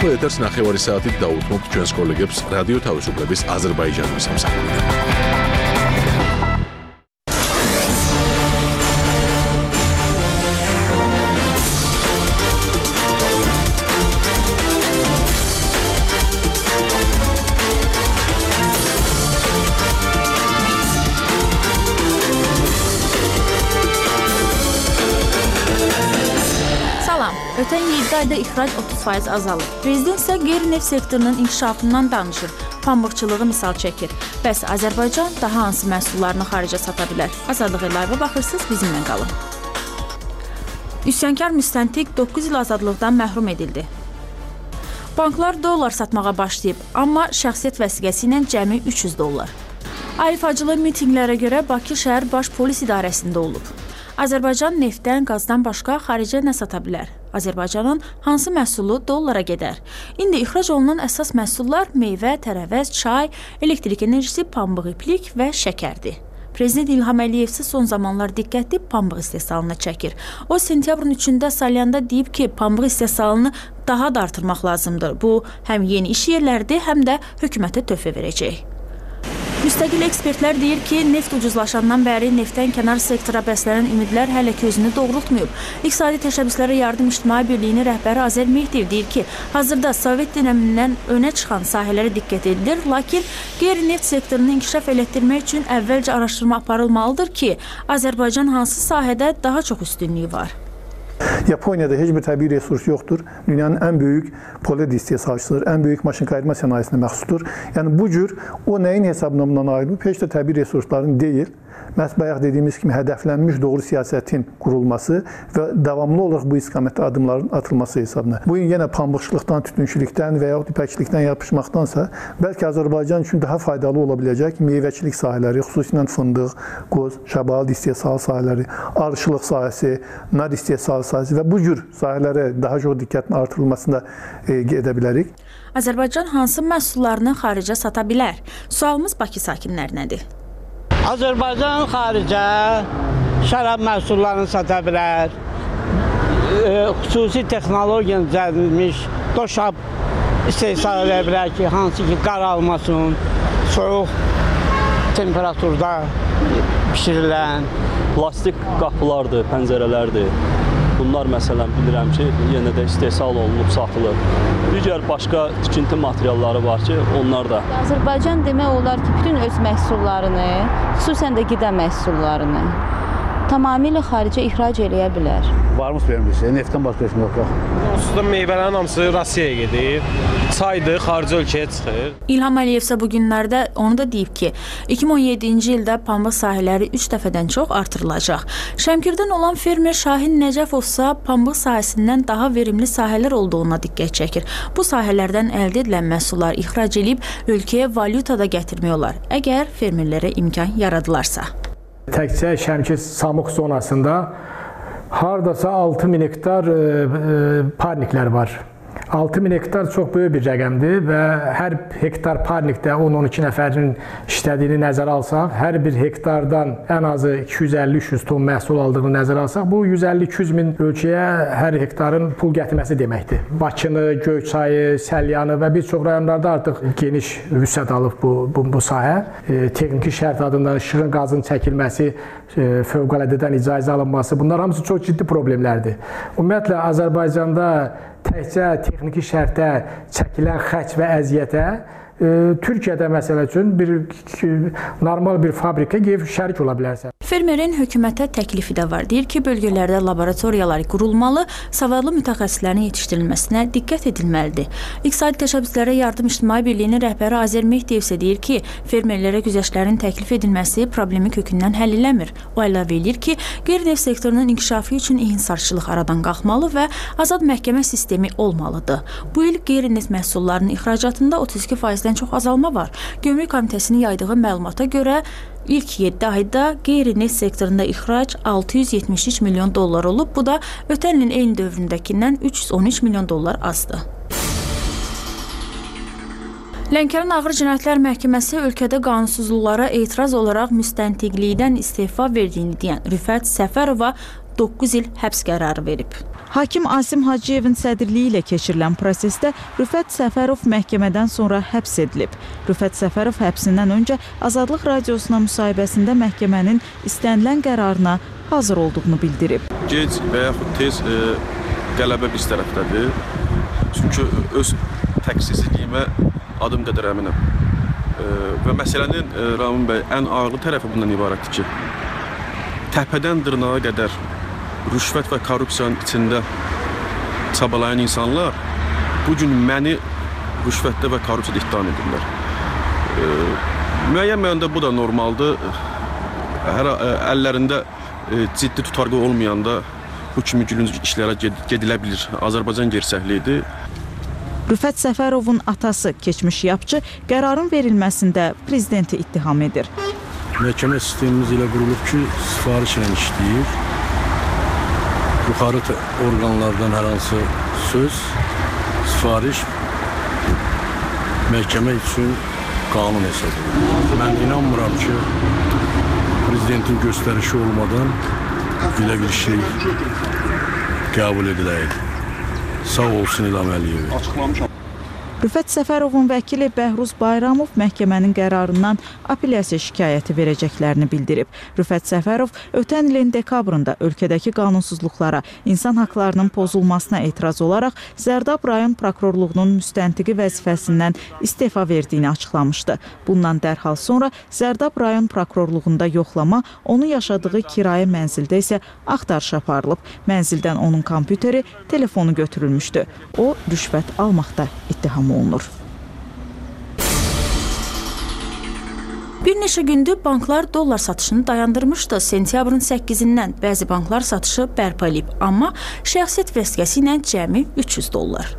ახლა ეთერს ნახევარი საათით დაუთმობთ ჩვენს კოლეგებს რადიო თავისუფლების აზერბაიჯანის სამსახურიდან. Ötən 7 ayda ixrac 30% azalıb. Prezident isə qeyri-neft sektorunun inkişafından danışır, pambıqçılığı misal çəkir. Bəs Azərbaycan daha hansı məhsullarını xaricə sata bilər? Azadlıq Live-a baxırsınız, bizimlə qalın. Üsyankar müstəntiq 9 il azadlıqdan məhrum edildi. Banklar dollar satmağa başlayıb, amma şəxsiyyət vəsiqəsi ilə cəmi $300. Ayıfacılı mitinqlərə görə Bakı şəhər baş polis idarəsində olub. Azərbaycan neftdən, qazdan başqa xaricə nə sata bilər? Azərbaycanın hansı məhsulu dollara gedər? İndi ixrac olunan əsas məhsullar meyvə, tərəvəz, çay, elektrik enerjisi, pambıq iplik və şəkərdir. Prezident İlham Əliyev isə son zamanlar diqqətli pambıq istehsalına çəkir. O, sentyabrın 3-də Salyan'da deyib ki, pambıq istehsalını daha da artırmaq lazımdır. Bu, həm yeni iş yerləridir, həm də hökumətə töhfə verəcək. Müstəqil ekspertlər deyir ki, neft ucuzlaşandan bəri neftdən kənar sektora bəslənən ümidlər hələ ki özünü doğrultmayıb. İqtisadi təşəbbüslərə yardım İctimai Birliyinin rəhbəri Azər Mehdiyev deyir ki, hazırda Sovet dönəmindən önə çıxan sahələrə diqqət edilir, lakin qeyri-neft sektorunu inkişaf elətdirmək üçün əvvəlcə araşdırma aparılmalıdır ki, Azərbaycan hansı sahədə daha çox üstünlüyü var. Yaponiyada heç bir təbii resurs yoxdur. Dünyanın ən böyük poled istehsalçısıdır, ən böyük maşın qayırma sənayesinə məxsusdur. Yəni bu cür o nəyin hesabına bundan ayrılıb? Heç də təbii resursların deyil. Məhz bayaq dediyimiz kimi hədəflənmiş doğru siyasətin qurulması və davamlı olaraq bu istiqamətdə adımların atılması hesabına. Bu gün yenə pambıqçılıqdan, tütünçülükdən və yaxud ipəkçilikdən yapışmaqdansa, bəlkə Azərbaycan üçün daha faydalı ola biləcək meyvəçilik sahələri, xüsusilə fındıq, qoz, şəbalıd istehsal sahələri, arıçılıq sahəsi, nar istehsal sahəsi və bu cür sahələrə daha çox diqqətin artırılmasında gedə bilərik. Azərbaycan hansı məhsullarını xaricə sata bilər? Sualımız Bakı sakinlərinədir. Azərbaycan xaricə şərab məhsullarını sata bilər, xüsusi texnologiya düzəldilmiş doşab istehsal edə bilər ki, hansı ki qaralmasın, soyuq temperaturda bişirilən. Plastik qapılardır, pəncərələrdir. Bunlar məsələn bilirəm ki, yenə də istehsal olunub, satılır. Digər başqa tikinti materialları var ki, onlar da. Azərbaycan demək olar ki, bütün öz məhsullarını, xüsusən də qida məhsullarını tamamilə xaricə ixrac eləyə bilər. Varmış benim bir şey, neftdən başqa işim yox. Onsuz da meyvələrin hamısı Rusiyaya gedir, çaydır, xarici ölkəyə çıxır. İlham Əliyev isə bu günlərdə onu da deyib ki, 2017-ci ildə pambıq sahələri 3 dəfədən çox artırılacaq. Şəmkirdən olan fermer Şahin Nəcəfov isə pambıq sahəsindən daha verimli sahələr olduğuna diqqət çəkir. Bu sahələrdən əldə edilən məhsullar ixrac edib ölkəyə valyuta da gətirmək olar, əgər fermerlərə imkan yaradılarsa. Təkcə Şəmkir Samux zonasında hardasa 6000 hektar parniklər var. 6000 hektar çox böyük bir rəqəmdir və hər hektar parnikdə 10-12 nəfərin işlədiyini nəzərə alsaq, hər bir hektardan ən azı 250-300 ton məhsul aldığını nəzərə alsaq, bu 150-200 min ölkəyə hər hektarın pul gətirməsi deməkdir. Bakını, Göyçayı, Səlyanı və bir çox rayonlarda artıq geniş vüsət alıb bu sahə. Texniki şərt adından işığın qazın çəkilməsi, fövqələdədən icazə alınması, bunlar hamısı çox ciddi problemlərdir. Ümumiyyətlə, Azərbaycanda təkcə texniki şərtə çəkilən xərc və əziyyətə Türkiyədə məsələ üçün normal bir fabrika şərik ola bilərsə. Fermerin hökumətə təklifi də var. Deyir ki, bölgələrdə laboratoriyalar qurulmalı, savadlı mütəxəssislərin yetişdirilməsinə diqqət edilməlidir. İqtisadi təşəbbüslərə yardım İctimai Birliyinin rəhbəri Azər Mehdiyev isə deyir ki, fermerlərə güzəştlərin təklif edilməsi problemi kökündən həll eləmir. O əlavə edir ki, qeyri-neft sektorunun inkişafı üçün inhisarçılıq aradan qalxmalı və azad məhkəmə sistemi olmalıdır. Bu il qeyri-neft məhsullarının ixracatında 32%-dən çox azalma var. Gömrük Komitəsinin yaydığı məlumata görə İlk 7 ayda qeyri-neft sektorunda ixrac 673 milyon dollar olub. Bu da ötən ilin eyni dövründəkindən 313 milyon dollar azdır. Lənkəran Ağır Cinayətlər Məhkəməsi ölkədə qanunsuzluqlara etiraz olaraq müstəntiqlikdən istefa verdiyini deyən Rüfət Səfərova 9 il həbs qərarı verib. Hakim Asim Hacıyevin sədrliyi ilə keçirilən prosesdə Rüfət Səfərov məhkəmədən sonra həbs edilib. Rüfət Səfərov həbsindən öncə Azadlıq Radiosuna müsahibəsində məhkəmənin istənilən qərarına hazır olduğunu bildirib. Gec və yaxud tez qələbə biz tərəfdədir. Çünki öz təqsirsizliyimə adım qədər əminəm. Və məsələnin Ramin bəy ən ağır tərəfi bundan ibarətdir ki, təpədən dırnağa qədər rüşvət və korrupsiyanın içində çabalayan insanlar bugün məni rüşvətdə və korrupsiyada ittiham edirlər. Müəyyən mənada bu da normaldır. Hər əllərində ciddi tutarğı olmayanda bu kimi gülünc işlərə gedilə bilir. Azərbaycan gersəkliyidir. Rüfət Səfərovun atası, keçmiş yapçı, qərarın verilməsində prezidenti ittiham edir. Məhkəmə sistemimiz ilə qurulub ki, sifariş ilə işləyir. Yuxarı orqanlardan hər hansı söz, sifariş məhkəmə üçün qanun hesab edilir. Mən inanmıram ki, prezidentin göstərişi olmadan belə bir şey qəbul ediləydi. Sağ olsun İlham Əliyev. Rüfət Səfərovun vəkili Bəhruz Bayramov məhkəmənin qərarından apellyasiya şikayəti verəcəklərini bildirib. Rüfət Səfərov ötən ilin dekabrında ölkədəki qanunsuzluqlara, insan haqlarının pozulmasına etiraz olaraq Zərdab rayon prokurorluğunun müstəntiqi vəzifəsindən istefa verdiyini açıqlamışdı. Bundan dərhal sonra Zərdab rayon prokurorluğunda yoxlama, onu yaşadığı kirayə mənzildə isə axtarış aparılıb. Mənzildən onun kompüteri, telefonu götürülmüşdü. O, rüşvət almaqda ittiham olunur. Bir neçə gündür banklar dollar satışını dayandırmışdı. Sentyabrın 8-dən bəzi banklar satışı bərpa edib, amma şəxsiyyət vəsiqəsi ilə cəmi 300 dollar.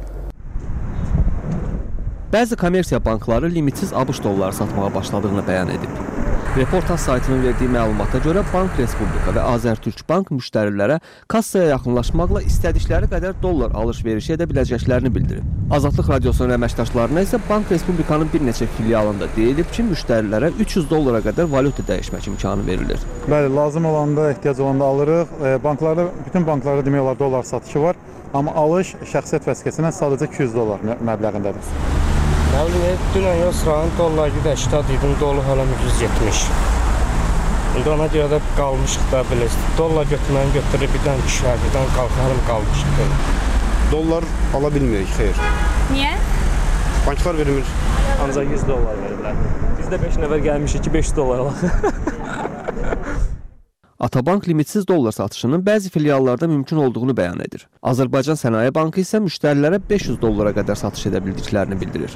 Bəzi kommersiya bankları limitsiz ABŞ dolları satmağa başladığını bəyan edib. Reportaj saytının verdiyi məlumata görə Bank Respublika və Azərtürk Bank müştərilərə kassaya yaxınlaşmaqla istədikləri qədər dollar alış-veriş edə biləcəklərini bildirib. Azadlıq Radiosunun əməkdaşlarına isə Bank Respublikanın bir neçə filialında deyilib ki, müştərilərə 300 dollara qədər valyuta dəyişmək imkanı verilir. Bəli, lazım olanda, ehtiyac olanda alırıq. Bütün banklarda demək olar dollar satışı var, amma alış şəxsiyyət vəsiqəsindən sadəcə 200 dollar məbləğindədir. Dünən Yosranın dollar gidə 80 idim, dolu hala 170. İndi ona görə də qalmışıq da bilirsiniz. Dollar götürməni götürür, birdən düşər, birdən qalxarım qalmışıq. Dollar ala bilmirik, xeyr. Niyə? Banklar vermir. Ancaq 100 dollar verirlər. Biz də 5 nəfər gəlmişik ki, 500 dollar alaq. Atabank limitsiz dollar satışının bəzi filiallarda mümkün olduğunu bəyan edir. Azərbaycan Sənaye Bankı isə müştərilərə 500 dollara qədər satış edə bildiklərini bildirir.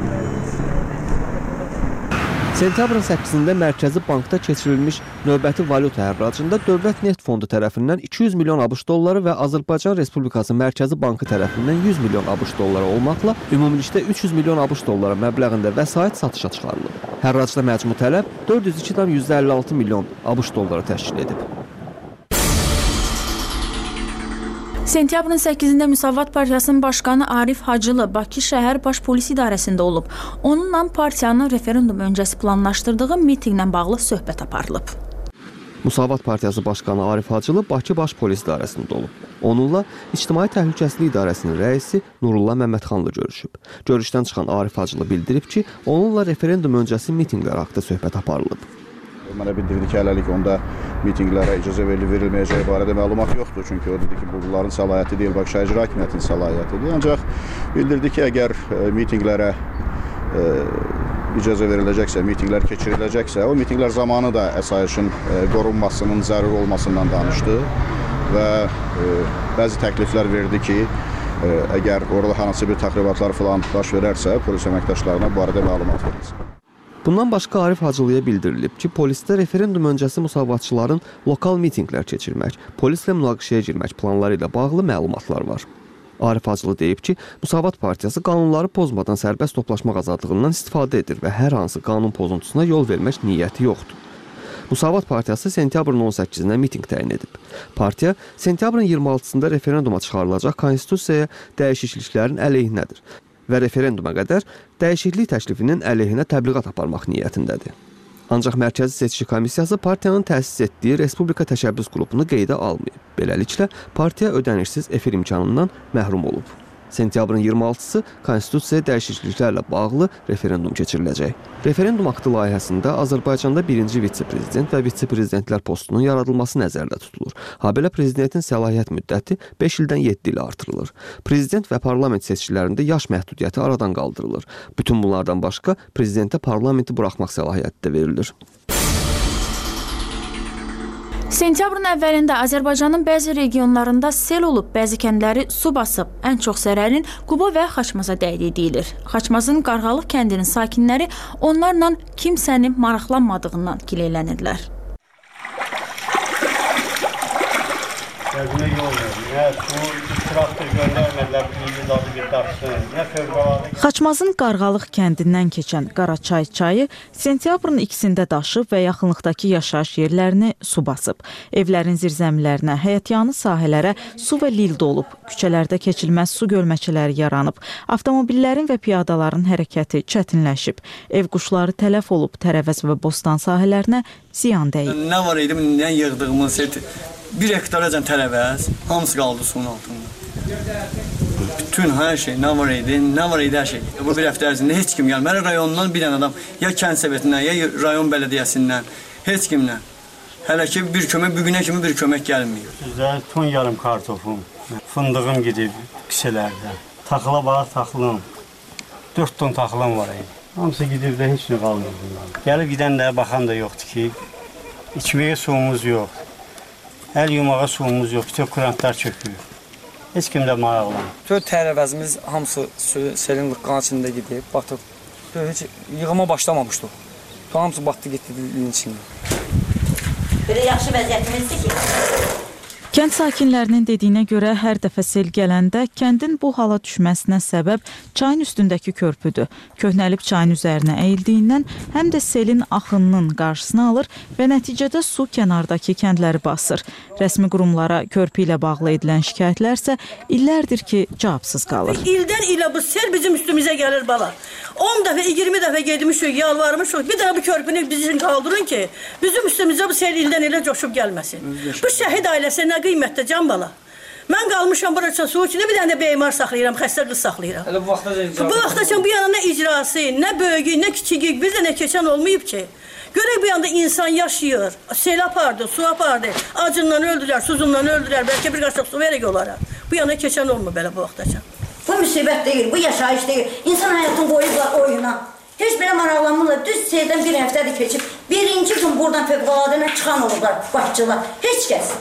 Sentyabrın 8-də Mərkəzi Bankda keçirilmiş növbəti valyuta hərracında Dövlət Neft Fondu tərəfindən 200 milyon ABŞ dolları və Azərbaycan Respublikası Mərkəzi Bankı tərəfindən 100 milyon ABŞ dolları olmaqla ümumilikdə 300 milyon ABŞ dolları məbləğində vəsait satışa çıxarılıb. Hərracda məcmu tələb 402,156 milyon ABŞ dolları təşkil edib. Sentyabrın 8-də Müsavat Partiyasının başqanı Arif Hacılı Bakı şəhər baş polis idarəsində olub. Onunla partiyanın referendum öncəsi planlaşdırdığı mitinqlə bağlı söhbət aparılıb. Müsavat Partiyası başqanı Arif Hacılı Bakı baş polis idarəsində olub. Onunla İctimai Təhlükəsizlik İdarəsinin rəisi Nurullah Məmmədxanlı görüşüb. Görüşdən çıxan Arif Hacılı bildirib ki, onunla referendum öncəsi mitinqlər haqqında söhbət aparılıb. Mənə bildirdi ki, hələlik onda mitinqlərə icazə verilməyəcəyi barədə məlumat yoxdur. Çünki o dedi ki, bunların səlahiyyəti deyil, Bakı Şəhər İcra Hakimiyyətinin səlahiyyətidir. Ancaq bildirdi ki, əgər mitinqlərə icazə veriləcəksə, mitinqlər keçiriləcəksə, o mitinqlər zamanı da əsayişin qorunmasının zəruri olmasından danışdı və bəzi təkliflər verdi ki, əgər orada hansı bir təxribatlar falan baş verərsə, polis əməkdaşlarına bu barədə məlumat verilsin. Bundan başqa Arif Hacılıya bildirilib ki, polisdə referendum öncəsi müsavatçıların lokal mitinqlər keçirmək, polislə münaqişəyə girmək planları ilə bağlı məlumatlar var. Arif Hacılı deyib ki, Müsavat Partiyası qanunları pozmadan sərbəst toplaşmaq azadlığından istifadə edir və hər hansı qanun pozuntusuna yol vermək niyyəti yoxdur. Müsavat Partiyası sentyabrın 18-də mitinq təyin edib. Partiya sentyabrın 26-sında referenduma çıxarılacaq konstitusiyaya dəyişikliklərin əleyhinədir və referenduma qədər dəyişiklik təklifinin əleyhinə təbliğat aparmaq niyyətindədir. Ancaq Mərkəzi Seçki Komissiyası partiyanın təsis etdiyi Respublika Təşəbbüs qrupunu qeydə almayıb. Beləliklə, partiya ödənişsiz efir imkanından məhrum olub. Sentyabrın 26-sı konstitusiyaya dəyişikliklərlə bağlı referendum keçiriləcək. Referendum aktı layihəsində Azərbaycanda birinci vitse-prezident və vitse-prezidentlər postunun yaradılması nəzərdə tutulur. Habelə prezidentin səlahiyyət müddəti 5 ildən 7 ilə artırılır. Prezident və parlament seçkilərində yaş məhdudiyyəti aradan qaldırılır. Bütün bunlardan başqa prezidentə parlamenti buraxmaq səlahiyyəti də verilir. Sentyabrın əvvəlində Azərbaycanın bəzi regionlarında sel olub, bəzi kəndləri su basıb. Ən çox zərərin Quba və Xaçmaza dəydiyi deyilir. Xaçmazın Qarğalıq kəndinin sakinləri onlarla kimsənin maraqlanmadığından gileylənirlər. Nə yol verir, nə su, traktor göndərmədilər, bir adı bir daşsın, nə fövqəladə. Xaçmazın Qarğalıq kəndindən keçən Qaraçay çayı sentyabrın 2-sində daşıb və yaxınlıqdakı yaşayış yerlərini su basıb. Evlərin zirzəmilərinə, həyətyanı sahələrə su və lil dolub. Küçələrdə keçilməz su gölməçələri yaranıb. Avtomobillərin və piyadaların hərəkəti çətinləşib. Ev quşları tələf olub, tərəvəz və bostan sahələrinə ziyan dəyib. Nə var idi, nə yığdığımız 1 hektaracan tərəvəz, hamısı qaldı suyun altında. Bütün hər şey, nə var idi, hər şey. Bu bir həftə ərzində heç kim gəlmir. Rayondan bir dənə adam, ya kənd səvətindən, ya rayon bələdiyyəsindən, heç kimlə. Hələ ki bir kömək, bugünə kimi bir kömək gəlmir. Sizdə ton yarım kartofum, fındığım gidib kisələrdə. Taxıla var, taxılım. 4 ton taxılam var idi. Hamısı gidib də heç nə qalmır bundan. Gəlib gidən də, baxan da yoxdur ki, içməyə suyumuz yox. Əl yumağa suyumuz yox, bütün kurantlar çöküyor. Heç kim də maraqlanır. Tör tərəvəzimiz hamısı selin qırqanın içində gidib, batıb. Heç yığıma başlamamışdıq. Hamısı batdı, getdi dilin içində. Belə yaxşı vəziyyətimizdir ki... Kənd sakinlərinin dediyinə görə hər dəfə sel gələndə kəndin bu hala düşməsinə səbəb çayın üstündəki körpüdür. Köhnəlib çayın üzərinə əyildiyindən həm də selin axınının qarşısını alır və nəticədə su kənardakı kəndləri basır. Rəsmi qurumlara körpü ilə bağlı edilən şikayətlər isə illərdir ki, cavabsız qalır. İldən ilə bu sel bizim üstümüzə gəlir bala. 10 dəfə, 20 dəfə gedmişik, yalvarmışıq. Bir daha bu körpünü bizim qaldırın ki, bizim üstümüzə bu sel ildən ilə coşub gəlməsin. Bu şəhid ailəsi nə qiymətdə can bala. Mən qalmışam buraya su içində, bir dənə də beymar saxlayıram, xəstə qız saxlayıram. Bu vaxtacan bu yana nə icrası, nə böyüyü, nə kiçigi, bir də nə keçən olmayıb ki. Görək bu yanda insan yaşayır, sel apardı, su apardı, acından öldülər, suzundan öldülər, bəlkə bir qaşıq su verək onlara. Bu yana keçən olmur belə bu vaxtacan. Bu müsibət deyil, bu yaşayış deyil. İnsan həyatını qoyublar oyuna. Heç belə maraqlanmırlar. Düz seldən bir həftədir keçib. Birinci gün buradan fövqəladəyə çıxan olurlar başçılar. Heç kəs.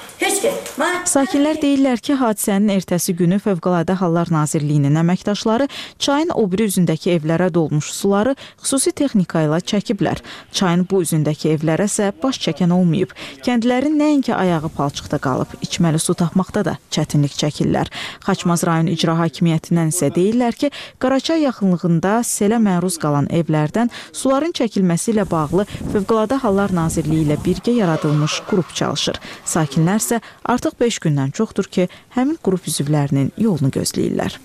Sakinlər deyirlər ki, hadisənin ertəsi günü Fövqəladə Hallar Nazirliyinin əməkdaşları çayın o biri üzündəki evlərə dolmuş suları xüsusi texnika ilə çəkiblər. Çayın bu üzündəki evlərə isə baş çəkən olmayıb. Kəndlərin nəinki ayağı palçıqda qalıb, içməli su tapmaqda da çətinlik çəkirlər. Xaçmaz rayon icra hakimiyyətindən isə deyirlər ki, Qaraçay yaxınlığında selə məruz qalan evlərdən suların çəkilməsi ilə bağlı Fövqəladə Hallar Nazirliyi ilə birgə yaradılmış qrup çalışır. Sakinlər isə artıq 5 gündən çoxdur ki, həmin qrup üzvlərinin yolunu gözləyirlər.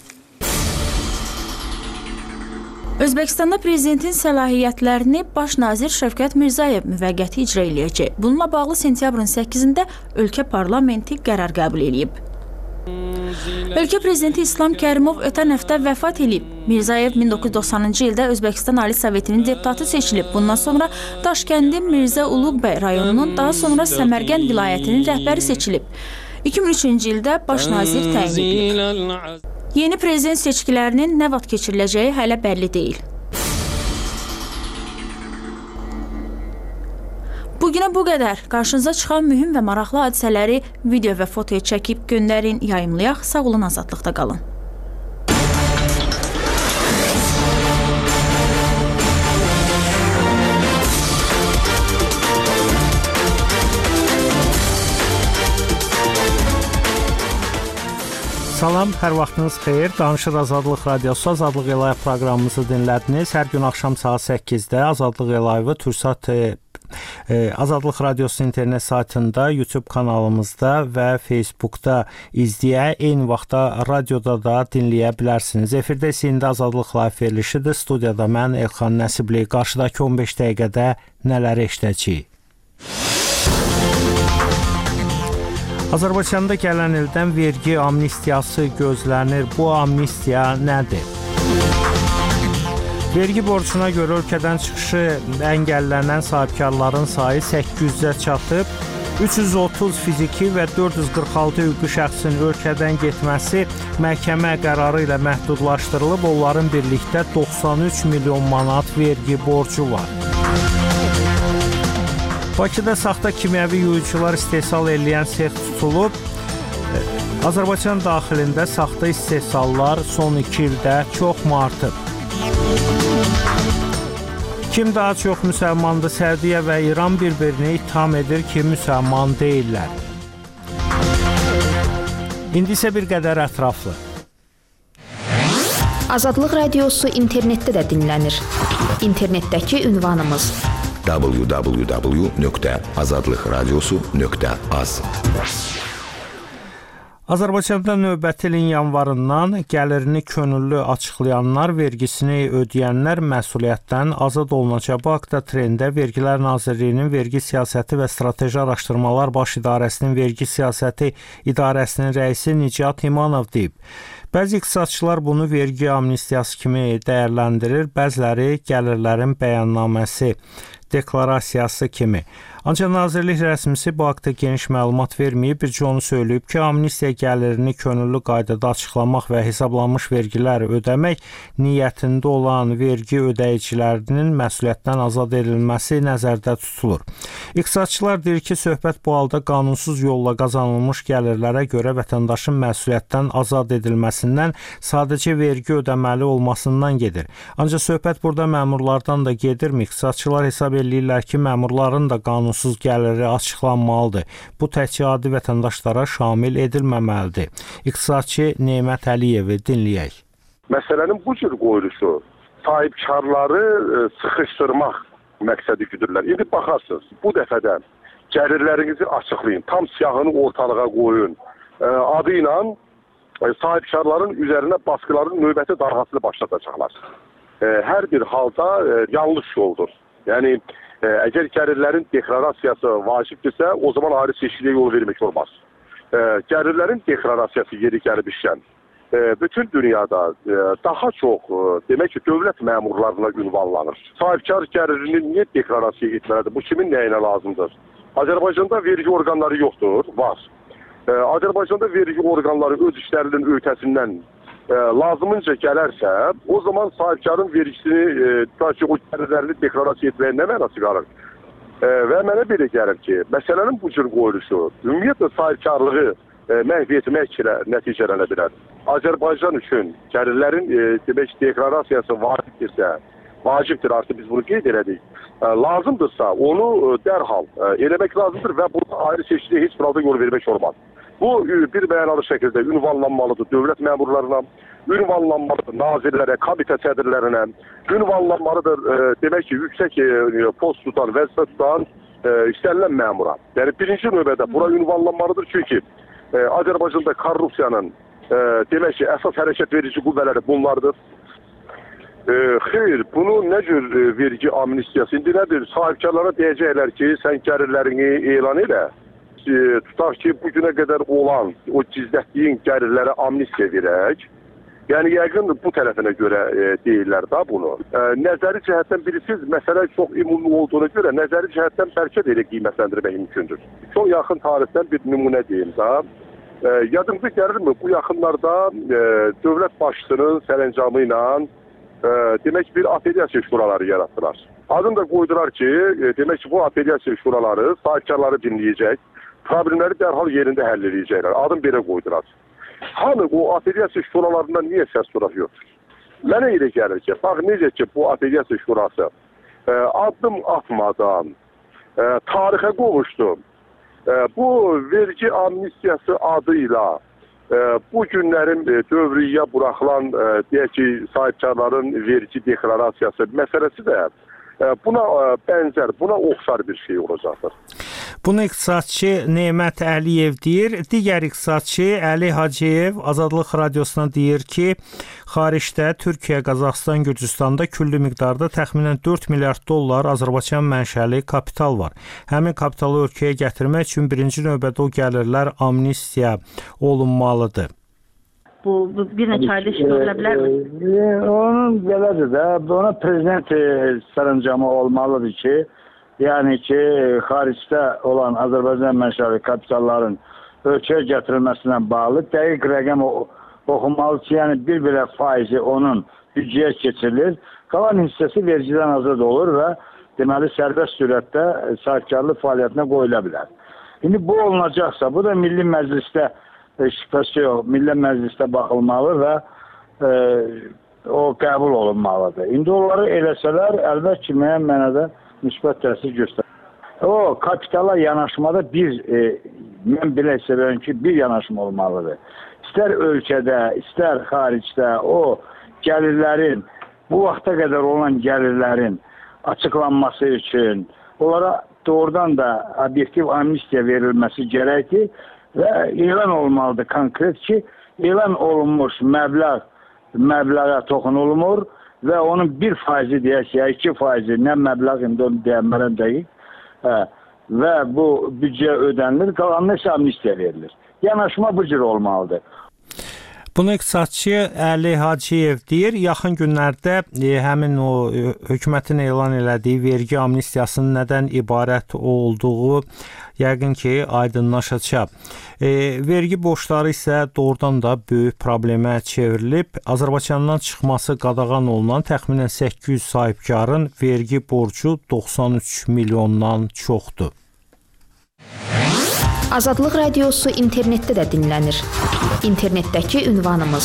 Özbəkistanda prezidentin səlahiyyətlərini baş nazir Şəvkət Mirzayev müvəqqəti icra eləyəcək. Bununla bağlı sentyabrın 8-də ölkə parlamenti qərar qəbul edib. Ölkə prezidenti İslam Kərimov ötən həftə vəfat edib. Mirzayev 1990-cı ildə Özbəkistan Ali Sovetinin deputatı seçilib. Bundan sonra Daşkəndi Mirzə Uluqbəy rayonunun, daha sonra Səmərqənd vilayətinin rəhbəri seçilib. 2003-cü ildə baş nazir təyin edilib. Yeni prezident seçkilərinin nə vaxt keçiriləcəyi hələ bəlli deyil. Bugünə bu qədər. Qarşınıza çıxan mühüm və maraqlı hadisələri video və fotoya çəkib göndərin, yayımlayaq. Sağ olun, azadlıqda qalın. Salam, hər vaxtınız xeyir. Danışır Azadlıq Radiosu, Azadlıq Elayv proqramımızı dinlədiniz. Hər gün axşam saat 8-də Azadlıq Elayvı Türksat Azadlıq Radiosu internet saytında, YouTube kanalımızda və Facebookda izləyə, eyni vaxtda radioda da dinləyə bilərsiniz. Efirdə isə indi Azadlıq Live verilişidir. Studiyada mən Elxan Nəsibli. Qarşıdakı 15 dəqiqədə nələri eşidəcəyik? Azərbaycanda gələn ildən vergi amnistiyası gözlənir. Bu amnistiya nədir? Vergi borcuna görə ölkədən çıxışı əngəllənən sahibkarların sayı 800-ə çatıb. 330 fiziki və 446 hüquqi şəxsin ölkədən getməsi məhkəmə qərarı ilə məhdudlaşdırılıb. Onların birlikdə 93 milyon manat vergi borcu var. Bakıda saxta kimyəvi yuyucular istehsal edən sex tutulub. Azərbaycan daxilində saxta istehsallar son 2 ildə çoxmu artıb? Kim daha çox müsəlmandır? Səudiyyə və İran bir-birini ittiham edir ki, müsəlman deyirlər. İndi isə bir qədər ətraflı. Azadlıq Radiosu internetdə də dinlənir. İnternetdəki ünvanımız www.azadlıqradiosu.az. Azərbaycanda növbəti ilin yanvarından gəlirini könüllü açıqlayanlar, vergisini ödəyənlər məsuliyyətdən azad olunacaq. Bu haqda Trendə Vergilər Nazirliyinin Vergi Siyasəti və Strateji Araşdırmalar Baş İdarəsinin Vergi Siyasəti İdarəsinin rəisi Nicat İmanov deyib. Bəzi iqtisadçılar bunu vergi amnistiyası kimi dəyərləndirir, bəziləri gəlirlərin bəyannaməsi, deklarasiyası kimi. Ancaq Nazirlik rəsmisi bu haqda geniş məlumat verməyib, bircə onu söyləyib ki, amnistiya gəlirini könüllü qaydada açıqlamaq və hesablanmış vergilər ödəmək niyyətində olan vergi ödəyicilərinin məsuliyyətdən azad edilməsi nəzərdə tutulur. İqtisadçılar deyir ki, söhbət bu halda qanunsuz yolla qazanılmış gəlirlərə görə vətəndaşın məsuliyyətdən azad edilməsindən, sadəcə vergi ödəməli olmasından gedir. Ancaq söhbət burada məmurlardan da gedirmi? İqtisadçılar hesab edirlər ki, məmurların da qanunsuz gəliri açıqlanmalıdır. Bu təkcə adi vətəndaşlara şamil edilməməlidir. İqtisadçı Nemət Əliyevi dinləyək. Məsələnin bu cür qoyuluşu sahibkarları sıxışdırmaq məqsədi güdürlər. İndi baxarsınız, bu dəfədən gəlirlərinizi açıqlayın, tam siyahını ortalığa qoyun. Adı ilə sahibkarların üzərinə baskıların növbəti darğasını başlatacaqlar. Hər bir halda yanlış yoldur. Yəni, əgər gəlirlərin deklarasiyası vacibdirsə, o zaman ayrı seçkiliyə yol vermək olmaz. Gəlirlərin deklarasiyası yeri gəlmişkən, bütün dünyada daha çox, demək ki, dövlət məmurlarına ünvanlanır. Sahibkar gəlirini niyə deklarasiya etməlidir? Bu kimin nəyinə lazımdır? Azərbaycanda vergi orqanları yoxdur, var. Azərbaycanda vergi orqanları öz işlərinin öhdəsindən lazımınca gələrsə, o zaman sahibkarın vergisini, o gəlirlərini deklarasiya etməyə nə mənası qalır? Və mənə belə gəlir ki, məsələnin bu cür qoyuluşu ümumiyyətlə sahibkarlığı məhv etməklə nəticələnə bilər. Azərbaycan üçün gəlirlərin demək deklarasiyası vacibdir, artıq biz bunu qeyd elədik. Lazımdırsa onu dərhal eləmək lazımdır və burada ayrı seçkiliyə heç bir halda yol vermək olmaz. Bu bir mənalı şəkildə ünvanlanmalıdır dövlət məmurlarına, ünvanlanmalıdır nazirlərə, komitə sədrlərinə, ünvanlanmalıdır demək ki, yüksək post tutan, vəzifə tutan istənilən məmura. Yəni birinci növbədə bura ünvanlanmalıdır çünki Azərbaycanda korrupsiyanın demək ki, əsas hərəkət verici qüvvələri bunlardır. Xeyr, bunu nə cür vergi amnistiyası? İndi nədir? Sahibkarlara deyəcəklər ki, sən gəlirlərini elan elə. Tutaq ki, bugünə qədər olan o gizlətdiyin gəlirlərə amnistiya verək. Yəni, yəqin bu tərəfinə görə deyirlər da bunu. Nəzəri cəhətdən bilirsiniz, məsələ çox ümumi olduğuna görə nəzəri cəhətdən bəlkə də elə qiymətləndirmək mümkündür. Çox yaxın tarixdən bir nümunə deyim da. Yadımıza gəlirmi, bu yaxınlarda dövlət başçısının sərəncamı ilə demək bir apellyasiya şuraları yaratdılar. Adını da qoydular ki, demək ki, bu apellyasiya şuraları sahibkarları dinləyəcək, problemləri dərhal yerində həll edəcəklər. Adını belə qoydular. Hanı o apellyasiya şuralarından niyə səs soraq yoxdur? Mənə elə gəlir ki, bax necə ki bu apellyasiya şurası addım atmadan tarixə qovuşdu. Bu vergi amnistiyası adıyla bu günlərin dövriyyə buraxılan deyək ki, sahibkarların vergi deklarasiyası məsələsi də Buna bənzər, buna oxşar bir şey olacaqdır. Bunu iqtisadçı Nemət Əliyev deyir. Digər iqtisadçı Əli Hacıyev Azadlıq Radiosuna deyir ki, xaricdə Türkiyə, Qazaxıstan, Gürcüstanda küllü miqdarda təxminən 4 milyard dollar Azərbaycan mənşəli kapital var. Həmin kapitalı ölkəyə gətirmək üçün birinci növbədə o gəlirlər amnistiya olunmalıdır. Bu bir neçə ayda işin ola bilərmi? Onun belədir də, ona prezident sərəncamı olmalıdır ki, yəni ki, xaricdə olan Azərbaycan mənşəli kapitalların ölkəyə gətirilməsinə bağlı dəqiq rəqəm oxunmalı ki, yəni bir-birə faizi onun büdcəyə keçirilir, qalan hissəsi vergiden azad olur və deməli sərbəst sürətdə sahibkarlıq fəaliyyətinə qoyula bilər. İndi bu olunacaqsa, bu da Milli Məclisdə şübhəsi yox, Milli Məclisdə baxılmalı və o qəbul olunmalıdır. İndi onları eləsələr, əlbət ki, müəyyən mənada müsbət təsir göstərir. O kapitala yanaşmada mən belə hesablayıram ki, bir yanaşma olmalıdır. İstər ölkədə, istər xaricdə o gəlirlərin, bu vaxta qədər olan gəlirlərin açıqlanması üçün onlara doğrudan da obyektiv amnistiya verilməsi gərəkdir. Və elan olmalıdır konkret ki, elan olunmuş məbləğə toxunulmur və onun 1% deyək ya 2% nə məbləğ indi onu deyəmərəm dəqiq və bu büdcəyə ödənilir, qalanına isə amnistiya verilir. Yanaşma bu cür olmalıdır. Bunu iqtisadçı Əli Hacıyev deyir. Yaxın günlərdə həmin o hökumətin elan elədiyi vergi amnistiyasının nədən ibarət olduğu yəqin ki, aydınlaşacaq. Vergi borcları isə doğrudan da böyük problemə çevrilib. Azərbaycandan çıxması qadağan olunan təxminən 800 sahibkarın vergi borcu 93 milyondan çoxdur. Azadlıq Radiosu internetdə də dinlənir. İnternetdəki ünvanımız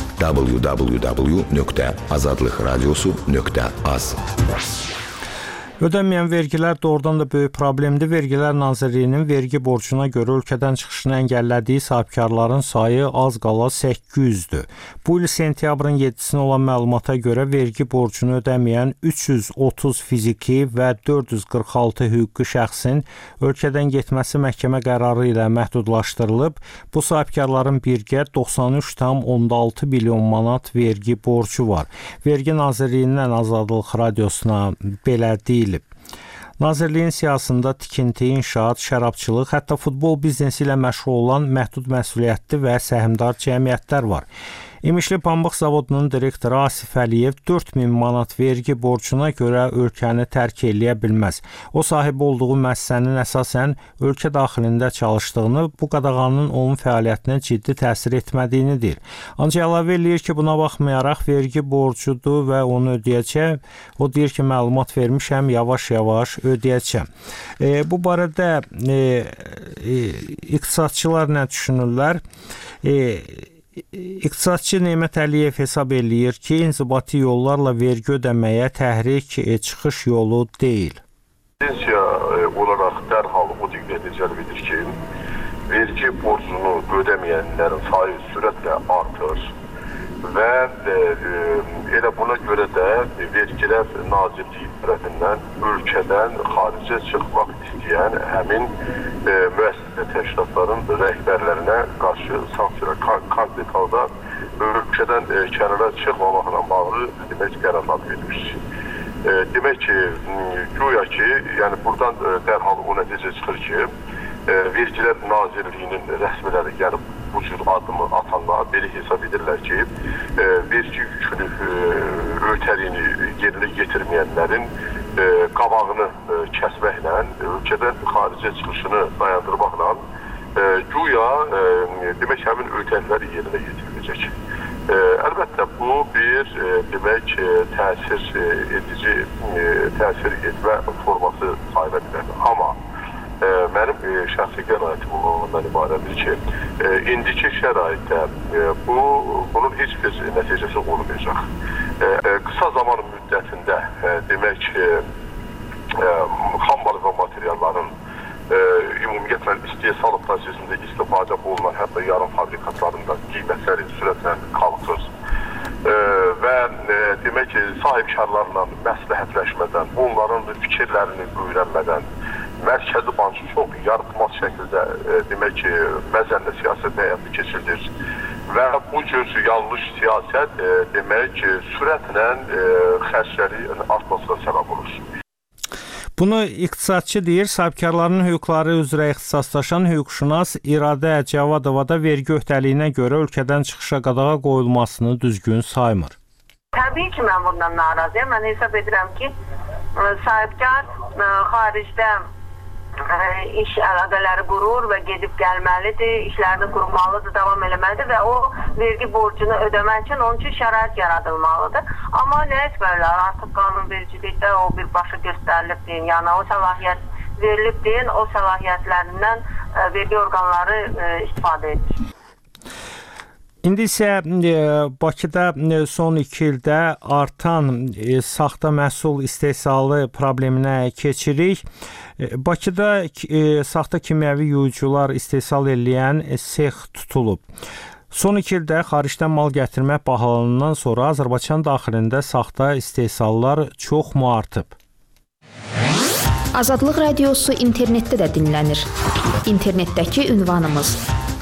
www.azadlıqradiosu.az. Ödənməyən vergilər doğrudan da böyük problemdir. Vergilər Nazirliyinin vergi borcuna görə ölkədən çıxışını əngəllədiyi sahibkarların sayı az qala 800-dür. Bu il sentyabrın 7-sinə olan məlumata görə vergi borcunu ödəməyən 330 fiziki və 446 hüquqi şəxsin ölkədən getməsi məhkəmə qərarı ilə məhdudlaşdırılıb. Bu sahibkarların birgə 93,6 milyon manat vergi borcu var. Vergi Nazirliyindən Azadlıq Radiosuna belə deyil. Nazirliyin siyasətində tikinti, inşaat, şərabçılıq, hətta futbol biznesi ilə məşğul olan məhdud məsuliyyətli və səhmdar cəmiyyətlər var. İmişli Pambıq Zavodunun direktoru Asif Əliyev 4000 manat vergi borcuna görə ölkəni tərk eləyə bilməz. O sahib olduğu müəssisənin əsasən ölkə daxilində çalışdığını, bu qadağanın onun fəaliyyətinə ciddi təsir etmədiyini deyir. Ancaq əlavə eləyir ki, buna baxmayaraq vergi borcudur və onu ödəyəcək. O deyir ki, məlumat vermişəm, yavaş-yavaş ödəyəcəm. Bu barədə iqtisadçılar nə düşünürlər? İqtisadçı Nemət Əliyev hesab eləyir ki, inzibati yollarla vergi ödəməyə təhrik çıxış yolu deyil. Konstitusiya olaraq dərhal o diqqəti cəlb edir ki, vergi borcunu ödəməyənlərin sayı sürətlə artır və elə buna görə də Vergilər Nazirliyi tərəfindən ölkədən xaricə çıxmaq istəyən həmin müəssisə təşkilatların rəhbərlərinə qarşı sanksiyalar konkret halda ölkədən kənara çıxmamaqla bağlı demək qərarlar verilmiş. Demək ki, güya ki, yəni buradan dərhal o nəticə çıxır ki, Vergilər Nazirliyinin rəsmiləri gəlib bu cür adımı atanlar belə hesab edirlər ki, vergi yükünü ötərini yerinə getirməyənlərin qabağını kəsməklə, ölkədən xaricə çıxışını dayandırmaqla güya demək həmin ötəriləri yerinə yetiriləcək. Əlbəttə bu bir demək təsir etmə forması sayıla bilər. Amma mənim şəxsi qənaətim ondan ibarətdir ki, indiki şəraitdə bunun heç bir nəticəsi olmayacaq. Qısa zaman müddətində demək xammal və materialların ümumiyyətlə istehsal prosesində istifadə olunan hətta yarım fabrikatlarında qiymətləri sürətlə qalxır və demək ki, sahibkarlarla məsləhətləşmədən, onların fikirlərini öyrənmədən Mərkəzi Bankı çox yaratmaz şəkildə demək ki, məzənlə siyasət həyata keçirilir və bu cür yanlış siyasət demək ki, sürətlə xərclərin artmasına səbəb olur. Bunu iqtisadçı deyir, sahibkarların hüquqları üzrə ixtisaslaşan hüquqşünas İradə Cavadova da vergi öhdəliyinə görə ölkədən çıxışa qadağa qoyulmasını düzgün saymır. Təbii ki, mən bundan narazıyam. Mən hesab edirəm ki, sahibkar xaricdə iş əlaqələri qurur və gedib gəlməlidir, işlərini qurmalıdır, davam eləməlidir və o vergi borcunu ödəmək üçün onun üçün şərait yaradılmalıdır. Amma nə etməlilər? Artıq qanunvericilikdə o birbaşa göstərilib deyin, yəni o səlahiyyət verilib deyin, o səlahiyyətlərindən vergi orqanları istifadə edir. İndi isə Bakıda son 2 ildə artan saxta məhsul istehsalı probleminə keçirik. Bakıda saxta kimyəvi yuyucular istehsal edən sex tutulub. Son 2 ildə xaricdən mal gətirmək bahalanandan sonra Azərbaycan daxilində saxta istehsallar çoxmu artıb? Azadlıq Radiosu internetdə də dinlənir. İnternetdəki ünvanımız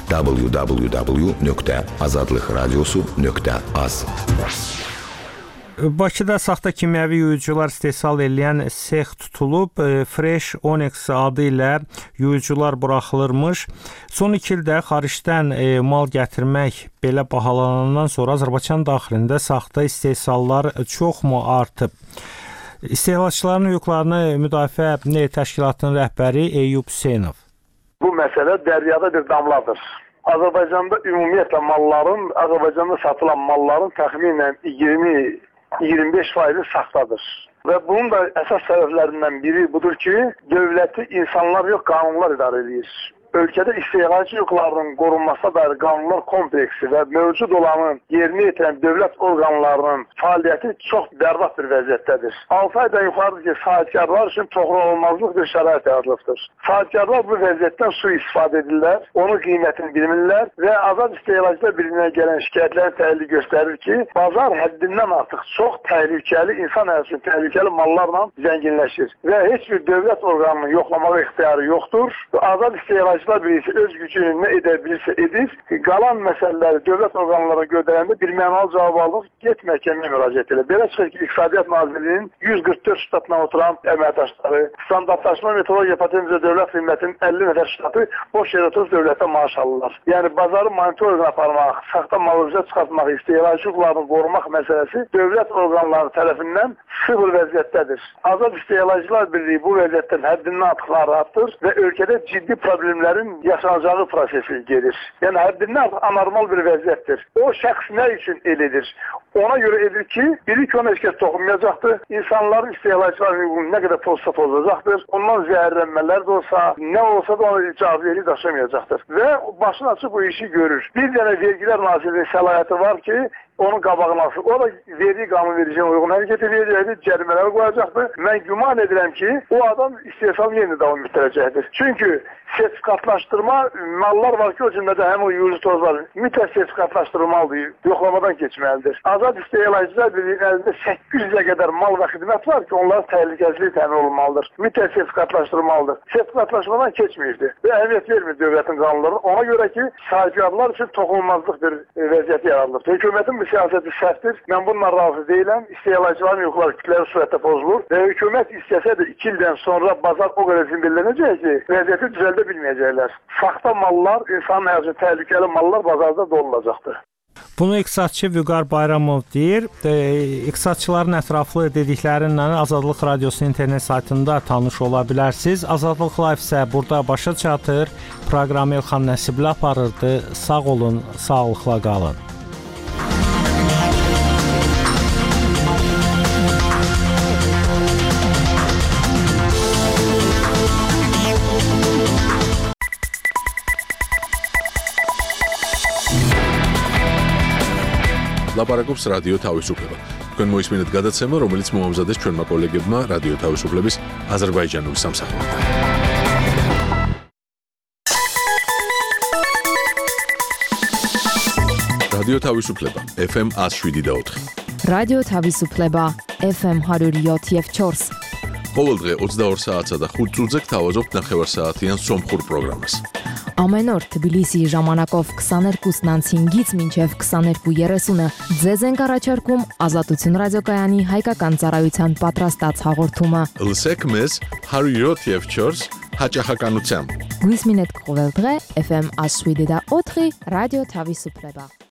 www.azadlıqradiosu.az. Bakıda saxta kimyəvi yuyucular istehsal edən sex tutulub, Fresh Onyx adı ilə yuyucular buraxılırmış. Son 2 ildə xaricdən mal gətirmək belə bahalanandan sonra Azərbaycan daxilində saxta istehsallar çoxmu artıb? İstehlakçıların hüquqlarını müdafiə təşkilatının rəhbəri Eyüp Hüseynov. Bu məsələ dəryada bir damladır. Azərbaycanda ümumiyyətlə malların, Azərbaycanda satılan malların təxminən 20-25% saxtadır. Və bunun da əsas səbəblərindən biri budur ki, dövləti insanlar yox, qanunlar idarə edir. Ölkədə istehlakçı hüquqlarının qorunmasına dair qanunlar kompleksi və mövcud olanın yerinə yetirən dövlət orqanlarının fəaliyyəti çox bərbad bir vəziyyətdədir. 6 aydan yuxarıdır ki, sahibkarlar üçün toxunulmazlıq bir şərait yaradılıbdır. Sahibkarlar bu vəziyyətdən sui-istifadə edirlər, onun qiymətini bilmirlər və Azad İstehlakçılar Birliyinə gələn şikayətlərin təhlili göstərir ki, bazar həddindən artıq çox təhlükəli, insan həyatı üçün təhlükəli mallarla zənginləşir və heç bir dövlət orqanının yoxlamağa ixtiyarı yoxdur. Azad İstehlakçılar birisi öz gücünü nə edə bilirsə edir. Qalan məsələləri dövlət orqanlarına göndərəndə bir mənalı cavab alıb get məhkəməyə müraciət edir. Belə çıxır ki, İqtisadiyyat Nazirliyinin 144 ştatla oturan əməkdaşları, standartlaşma metodologiya patentizə dövlət xidmətinin 50 nəfər ştatı boş yerə oturub dövlətə maaş alırlar. Yəni bazarı monitorinq aparmaq, saxta malı üzə çıxartmaq, istehlakçı hüquqlarını qorumaq məsələsi dövlət orqanları tərəfindən sıfır vəziyyətdədir. Azad İstehlakçılar Birliyi bu vəziyyətdən həddindən artıq narahatdır və ölkədə ciddi problemlər yaşanacağı prosesi gedir. Yəni həddindən artıq anormal bir vəziyyətdir. O şəxs nə üçün elidir? Ona görə edir ki, biri ki ona heç kəs toxunmayacaqdır. İnsanların istehlakçıların hüququnu nə qədər pozsa pozacaqdır. Ondan zəhərlənmələr də olsa, nə olsa da ona icazəli daşımayacaqdır. Və başını açıb bu işi görür. Bir dənə Vergilər Nazirliyinin səlahiyyəti var ki, onun qabağını alsın. O da vergi qanunvericiliğine uyğun hərəkət edəcəkdir, cərimələri qoyacaqdır. Mən güman edirəm ki, o adam istehsal yeni davam etdirəcəkdir. Çünki sertifikatlaşdırma mallar var ki, o cümlədə həm o yuyucu tozlar mütləq sertifikatlaşdırılmalıdır, yoxlamadan keçməlidir. Azad İstehlakçılar Birliyinin əlində 800-ə qədər mal və xidmət var ki, onların təhlükəsizliyi təmin olunmalıdır. Mütləq sertifikatlaşdırılmalıdır. Sertifikatlaşmadan keçməyirdi və əhəmiyyət vermir dövlətin qanunlarına. Ona görə ki, sahibkarlar üçün toxunulmazlıq bir vəziyyəti yaradılır. Hökumətin bu siyasəti səhvdir. Mən bununla razı deyiləm. İstehlakçıların hüquqları kütləvi surətdə pozulur və hökumət istəsə də 2 ildən sonra bazar o qədər zimbilənəcək ki, vəziyyəti düzəldə bilməyəcəklər. Saxta mallar, insanın həyatı təhlükəli mallar bazarda dolunacaqdır. Bunu iqtisadçı Vüqar Bayramov deyir. İqtisadçıların ətraflı dediklərinlə Azadlıq Radiosunun internet saytında tanış ola bilərsiniz. Azadlıq Live isə burada başa çatır. Proqramı Elxan Nəsibli aparırdı. Sağ olun, sağlıqla qalın. ლაპარაკობს რადიო თავისუფლება. თქვენ მოისმინეთ გადაცემა, რომელიც მოამზადეს ჩვენმა კოლეგებმა რადიო თავისუფლების აზერბაიჯანული სამსახურიდან. რადიო თავისუფლება FM 107.4. რადიო თავისუფლება FM 107.4. ყოველ დღე 22 საათსა და 5 წუთზე გთავაზობთ ნახევარსაათიან სომხურ პროგრამას. Ամեն օր Թբիլիսիի ժամանակով 22:05-ից մինչև 22:30-ը ձեզ ենք առաջարկում Ազատություն ռադիոկայանի հայկական ծառայության պատրաստած հաղորդումը։ Լսեք մեզ 107.4 հաճախականությամբ։ Գույս մինետ կողել დღե FM 107.4 ռադիո Թավիսուփլեբա։